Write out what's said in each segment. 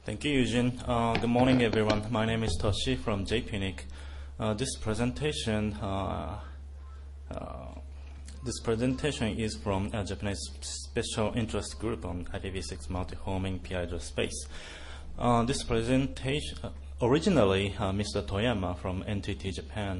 Thank you, Eugene. Good morning, everyone. My name is Toshi from JPNIC. This presentation is from a Japanese special interest group on IPv6 multi-homing PI address space. This presentation, originally, Mr. Toyama from NTT Japan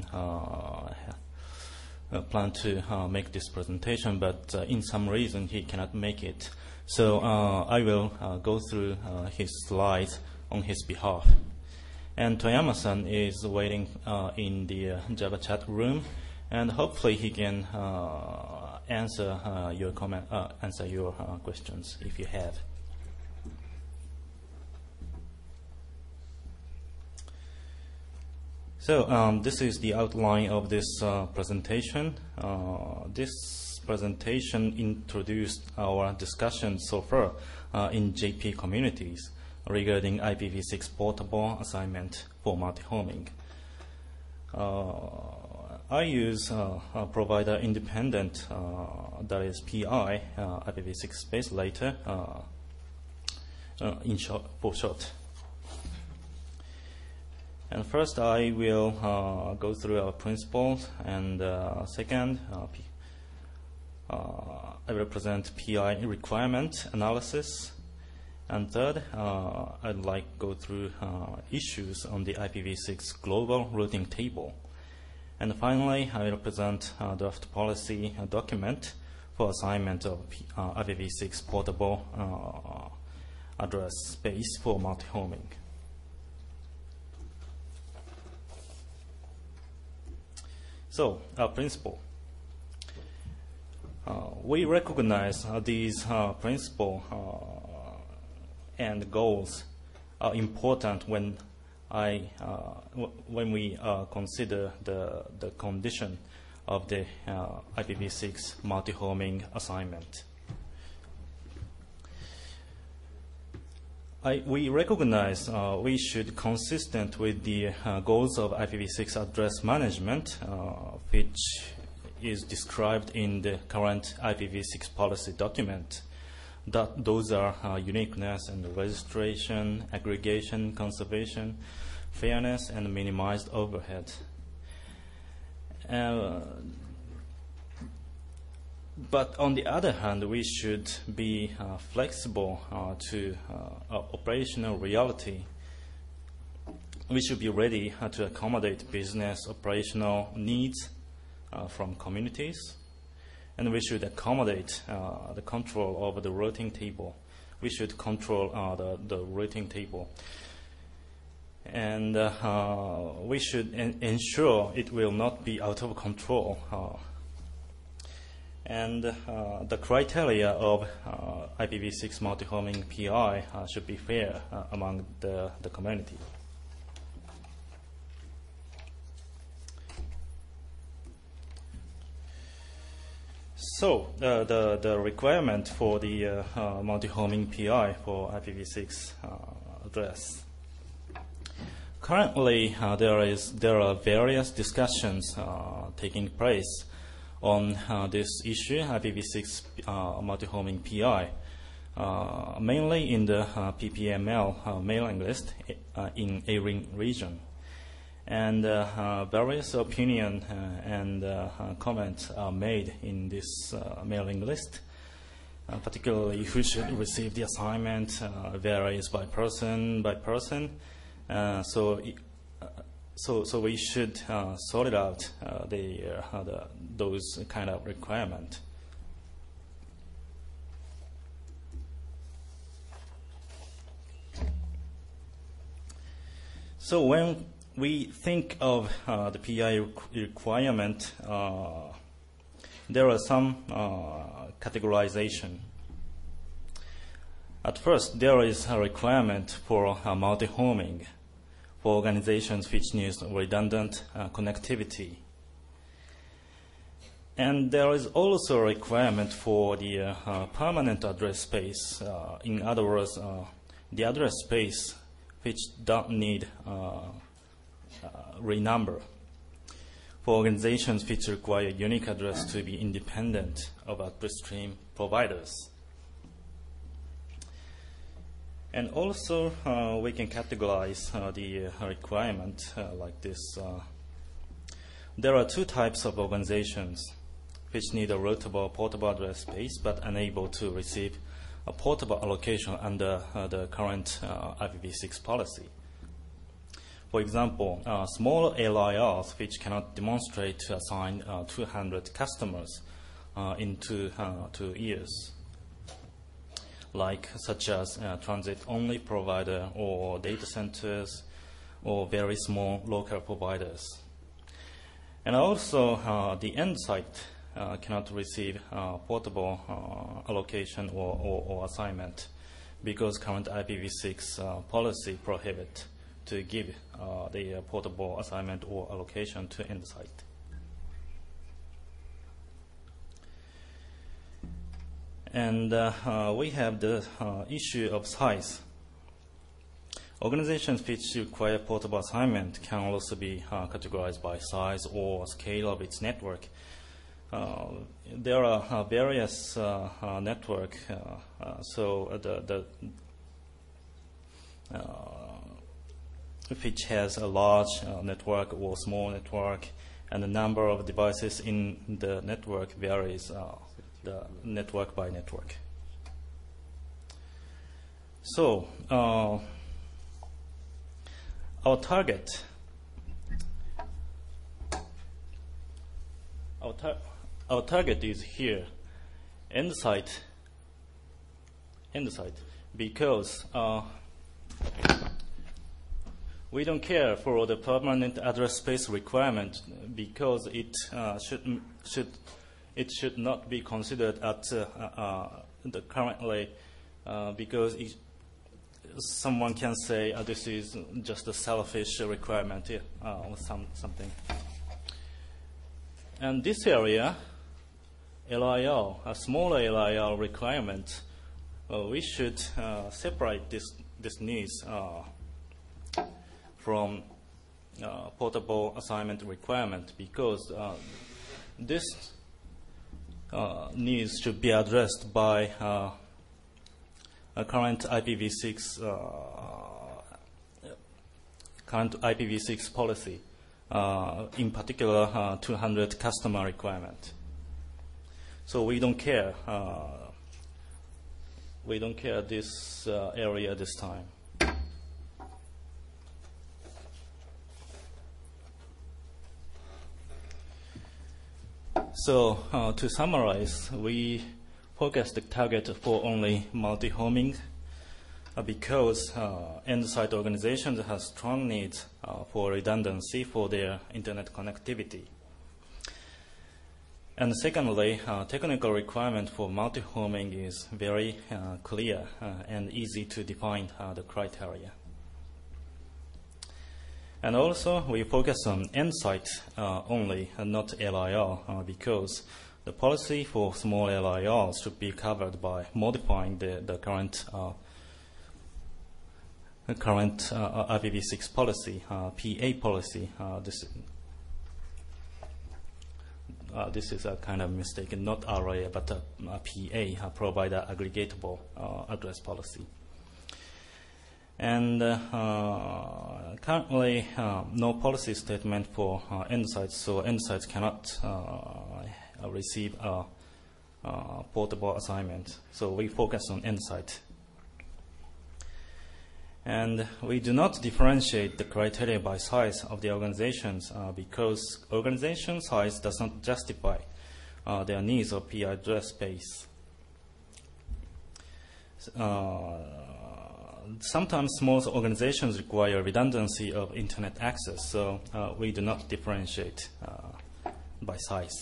planned to make this presentation, but in some reason he cannot make it. So I will go through his slides on his behalf. And Toyama-san is waiting in the Java chat room, and hopefully he can answer your questions if you have. So this is the outline of this presentation. This presentation introduced our discussion so far in JP communities regarding IPv6 portable assignment for multi-homing. I use a provider independent, that is PI, IPv6 space later, for short. And first I will go through our principles, and second, I will present PI requirement analysis, and third, I'd like to go through issues on the IPv6 global routing table. And finally, I will present a draft policy document for assignment of IPv6 portable address space for multi-homing. So, our principle. We recognize these principles and goals are important when we consider the condition of the IPv6 multi-homing assignment. We recognize we should consistent with the goals of IPv6 address management, which is described in the current IPv6 policy document. Those are uniqueness and registration, aggregation, conservation, fairness, and minimized overhead. But on the other hand, we should be flexible to operational reality. We should be ready to accommodate business operational needs from communities, and we should accommodate the control over the routing table. We should control the routing table, and we should ensure it will not be out of control. And the criteria of IPv6 multi-homing PI should be fair among the community. So the requirement for the multi-homing PI for IPv6 address. Currently, there are various discussions taking place on this issue, IPv6 multi-homing PI, mainly in the PPML mailing list in ARIN region. And various opinions and comments are made in this mailing list. Particularly, who should receive the assignment varies by person. So we should sort it out those kind of requirements. So when we think of the PI requirement, there are some categorization. At first, there is a requirement for multi-homing for organizations which need redundant connectivity. And there is also a requirement for the permanent address space. In other words, the address space which don't need renumber, for organizations which require unique address to be independent of address stream providers. And also, we can categorize the requirement like this. There are two types of organizations which need a routable portable address space but unable to receive a portable allocation under the current IPv6 policy. For example, small LIRs which cannot demonstrate to assign 200 customers in 2 years, such as transit-only provider or data centers or very small local providers. And also, the end site cannot receive portable allocation or assignment because current IPv6 policy prohibits to give the portable assignment or allocation to end site. And we have the issue of size. Organizations which require portable assignment can also be categorized by size or scale of its network. There are various networks, so which has a large network or small network, and the number of devices in the network varies the network by network. So our target is here, end site, because we don't care for the permanent address space requirement because it should not be considered at the currently because someone can say this is just a selfish requirement or something. And this area, LIL, a smaller LIL requirement, we should separate this needs from portable assignment requirement because this needs should be addressed by a current IPv6 policy, in particular 200 customer requirement. So we don't care. We don't care this area this time. So to summarize, we focus the target for only multi-homing because end-site organizations have strong needs for redundancy for their internet connectivity. And secondly, technical requirement for multi-homing is very clear and easy to define the criteria. And also, we focus on end-site only and not LIR because the policy for small LIRs should be covered by modifying the current IPv6 policy, PA policy. This is a kind of mistake, not RA, but a PA, provider aggregatable address policy. And currently, no policy statement for end sites, so end sites cannot receive a portable assignment. So we focus on end site. And we do not differentiate the criteria by size of the organizations because organization size does not justify their needs of PI address space. Sometimes small organizations require redundancy of internet access, so we do not differentiate by size.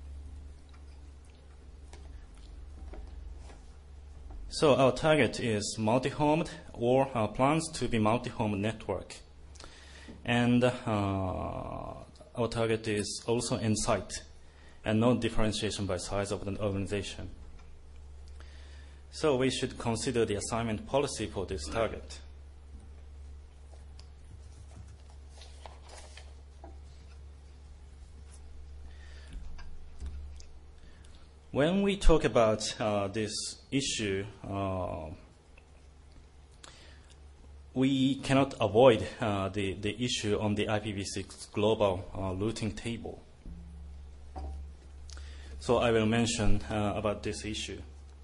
So our target is multi-homed or plans to be multi-home network. And our target is also end-site and no differentiation by size of the organization. So we should consider the assignment policy for this target. When we talk about this issue, we cannot avoid the issue on the IPv6 global routing table. So I will mention about this issue.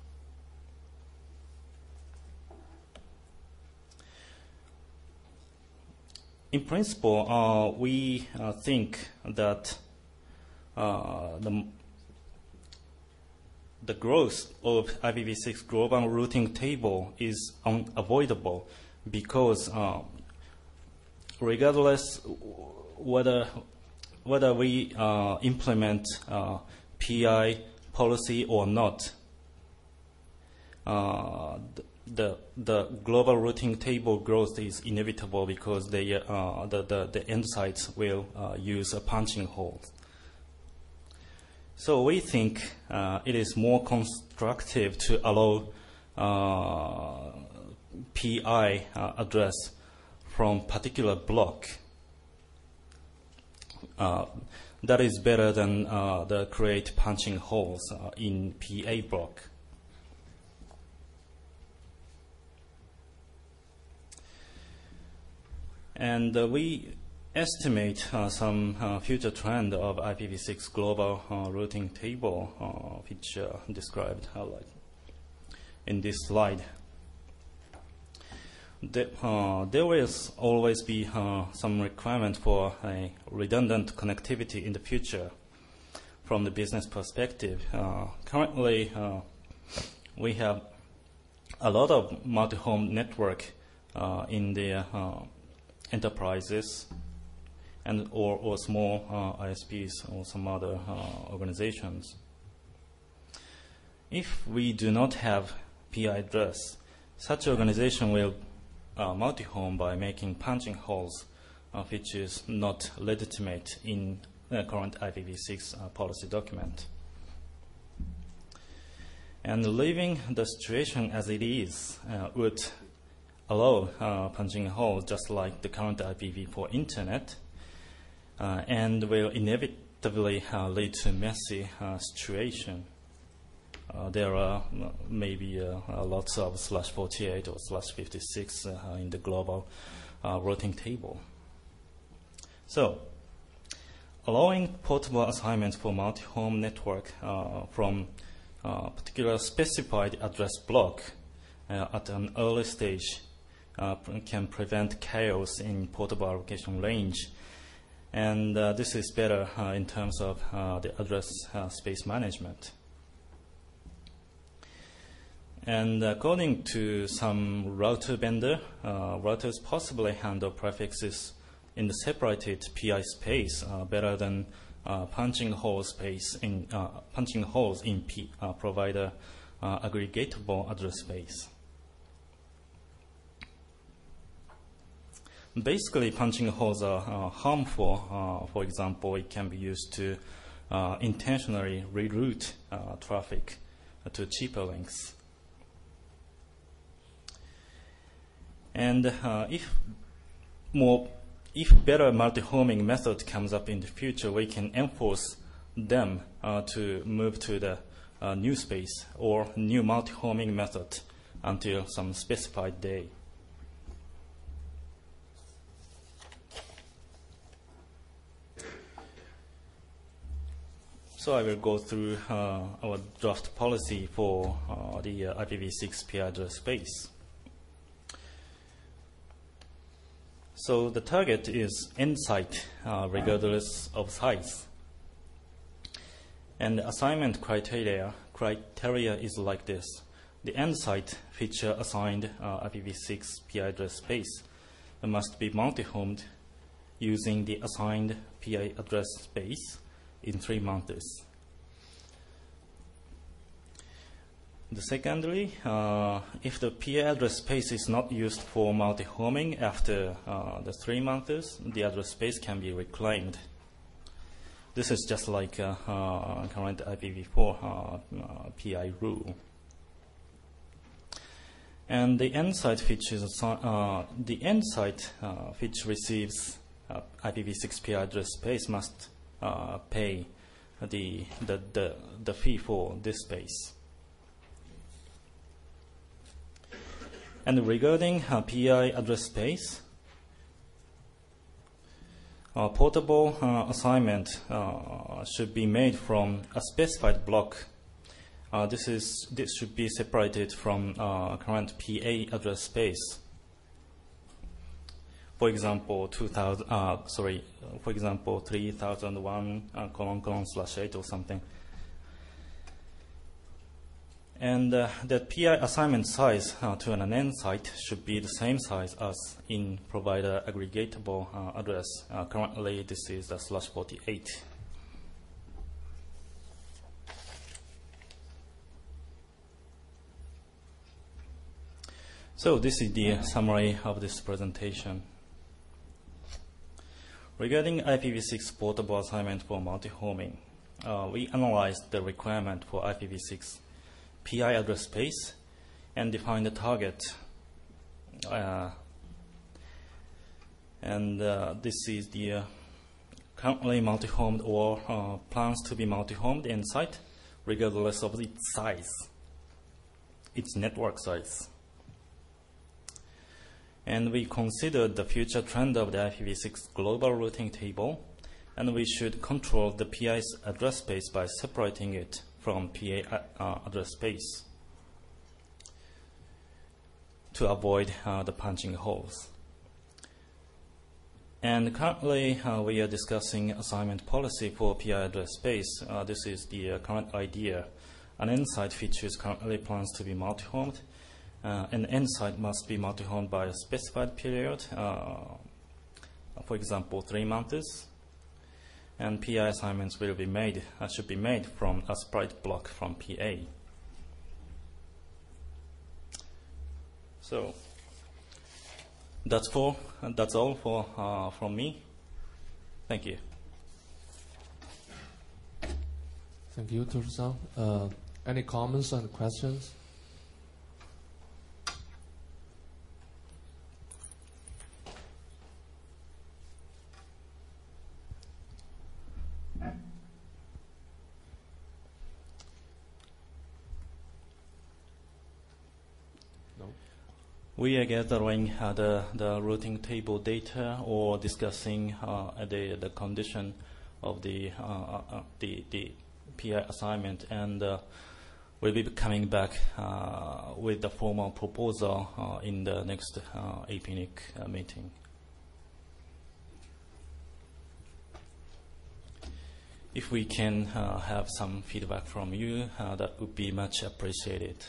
In principle, we think that the growth of IPv6 global routing table is unavoidable because regardless whether we implement PI policy or not, the global routing table growth is inevitable because the end sites will use a punching hole. So we think it is more constructive to allow PI address from particular block. That is better than the create punching holes in PA block. And we estimate some future trend of IPv6 global routing table, which described like in this slide. There will always be some requirement for a redundant connectivity in the future from the business perspective. Currently, we have a lot of multi-home network in the enterprises and or small ISPs or some other organizations. If we do not have PI address, such organization will multi-home by making punching holes, which is not legitimate in the current IPv6 policy document. And leaving the situation as it is would allow punching holes just like the current IPv4 internet, and will inevitably lead to messy situation. There are maybe lots of /48 or /56 in the global routing table. So, allowing portable assignments for multi-home network from particular specified address block at an early stage can prevent chaos in portable allocation range. And this is better in terms of the address space management. And according to some router vendor, routers possibly handle prefixes in the separated PI space better than punching holes in provider aggregatable address space. Basically, punching holes are harmful. For example, it can be used to intentionally reroute traffic to cheaper links. And if better multi-homing method comes up in the future, we can enforce them to move to the new space or new multi-homing method until some specified day. So I will go through our draft policy for the IPv6 PI address space. So the target is end site, regardless of size. And the assignment criteria is like this. The end site feature assigned IPv6 PI address space must be multi-homed using the assigned PI address space in 3 months. Secondly, if the PI address space is not used for multi-homing after the 3 months, the address space can be reclaimed. This is just like current IPv4 PI rule. And the end site which receives IPv6 PI address space must pay the fee for this space. And regarding PI address space, portable assignment should be made from a specified block. This should be separated from current PA address space. For example, 3001::/8 or something. And that PI assignment size to an N site should be the same size as in provider aggregatable address. Currently, this is /48. So this is the summary of this presentation. Regarding IPv6 portable assignment for multi-homing, we analyzed the requirement for IPv6 PI address space and defined the target. This is the currently multi-homed or plans to be multi-homed N site, regardless of its size, its network size. And we considered the future trend of the IPv6 global routing table, and we should control the PI's address space by separating it from PA address space to avoid the punching holes. And currently, we are discussing assignment policy for PI address space. This is the current idea. An N site features currently plans to be multi-homed. An N site must be multi-homed by a specified period, for example, 3 months. And PI assignments will be made, should be made from a separate block from PA. So that's all from me. Thank you. Thank you, Toru-san. Any comments and questions? We are gathering the routing table data or discussing the condition of the PI assignment, and we'll be coming back with the formal proposal in the next APNIC meeting. If we can have some feedback from you, that would be much appreciated.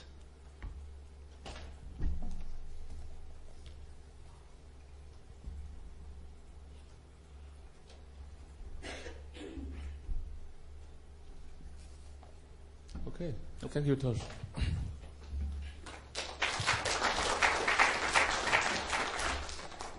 Okay. Thank you, Tosh.